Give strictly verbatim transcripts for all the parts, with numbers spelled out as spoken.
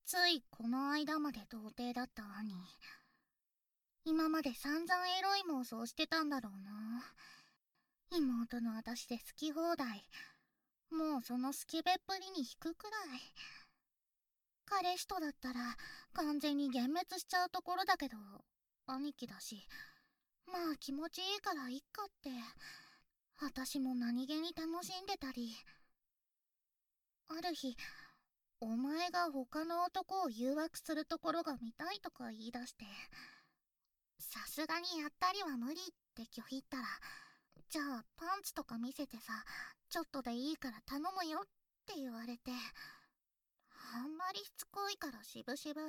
ついこの間まで童貞だった兄。今まで散々エロい妄想してたんだろうな。妹の私で好き放題。もうそのスケベっぷりに引くくらい。彼氏とだったら完全に幻滅しちゃうところだけど、兄貴だし、まあ気持ちいいからいっかって、私も何気に楽しんでたり。ある日、お前が他の男を誘惑するところが見たいとか言い出して、さすがにやったりは無理って拒否ったら、じゃあパンツとか見せてさ、ちょっとでいいから頼むよって言われて、あんまりしつこいからしぶしぶ。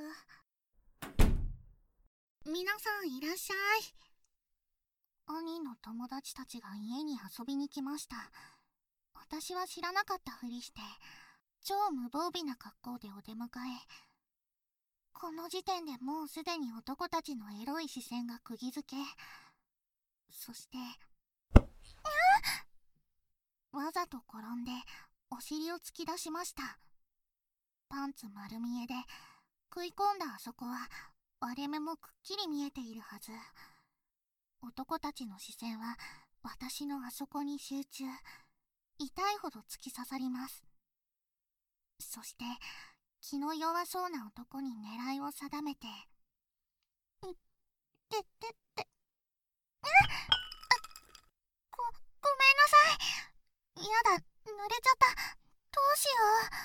皆さんいらっしゃい。兄の友達たちが家に遊びに来ました。私は知らなかったふりして、超無防備な格好でお出迎え。この時点でもうすでに男たちのエロい視線が釘付け。そして、わざと転んでお尻を突き出しました。パンツ丸見えで、食い込んだあそこは割れ目もくっきり見えているはず。男たちの視線は私のあそこに集中。痛いほど突き刺さります。そして気の弱そうな男に狙いを定めて、いってってって、あご、ごめんなさい。やだ、濡れちゃった。どうしよ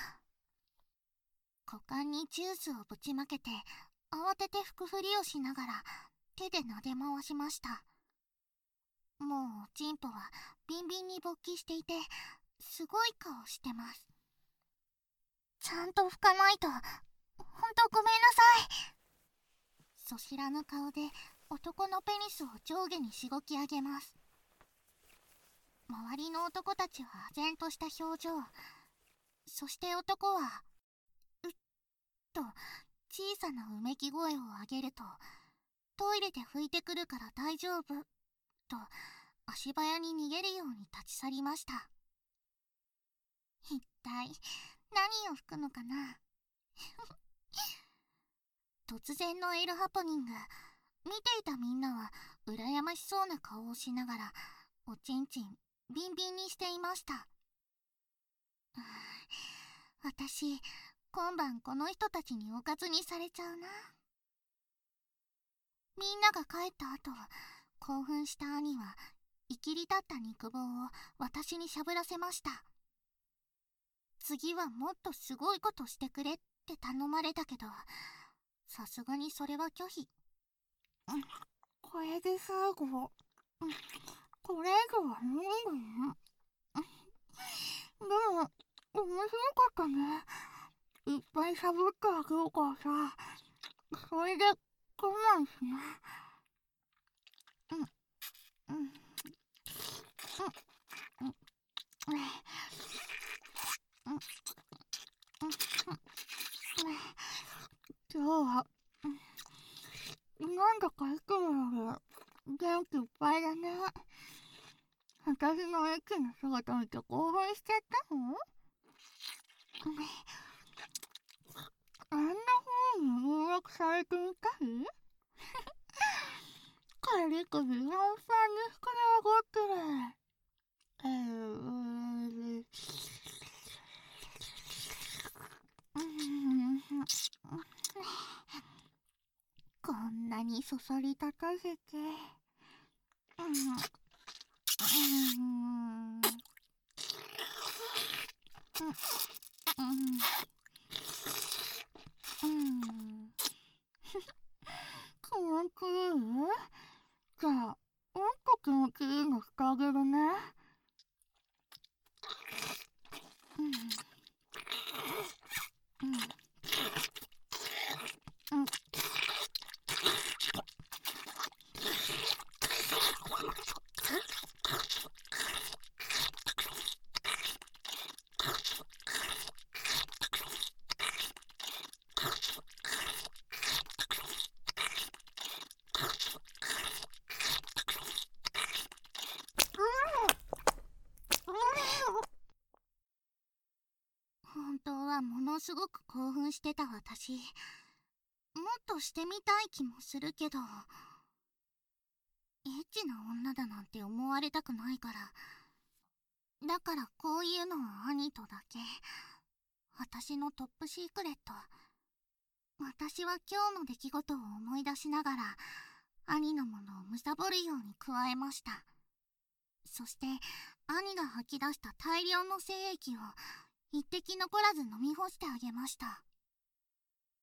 う。股間にジュースをぶちまけて、慌てて拭くふりをしながら手で撫で回しました。もうチンポはビンビンに勃起していて、すごい顔してます。ちゃんと拭かないと。ほんとごめんなさい。そ知らぬ顔で男のペニスを上下にしごき上げます。周りの男たちは唖然とした表情。そして男はうっと小さなうめき声を上げると、トイレで拭いてくるから大丈夫と足早に逃げるように立ち去りました。一体何を吹くのかな。突然のエルハプニング。見ていたみんなは羨ましそうな顔をしながらおちんちんビンビンにしていました。私今晩この人たちにおかずにされちゃうな。みんなが帰った後、興奮した兄はいきり立った肉棒を私にしゃぶらせました。次はもっとすごいことしてくれって頼まれたけど、さすがにそれは拒否。これで最後。これ以上は無理だよ。でも面白かったね。いっぱいしゃぶってあげるからさ、それで我慢しな。うんうんうんうん今日はなんだかいつもより元気いっぱいだね。私のエッチな姿見て興奮しちゃったの？あんな風に入力されてみたい？軽くビランさんに膨れ上がってる。えー、こんなにそそり立たせて、うんうんうん気持ちいい？じゃあもっと気持ちいいのしてあげるね。うんうんうんすごく興奮してた私、もっとしてみたい気もするけど、エッチな女だなんて思われたくないから。だからこういうのは兄とだけ。私のトップシークレット。私は今日の出来事を思い出しながら、兄のものを貪るように加えました。そして兄が吐き出した大量の精液を一滴残らず飲み干してあげました。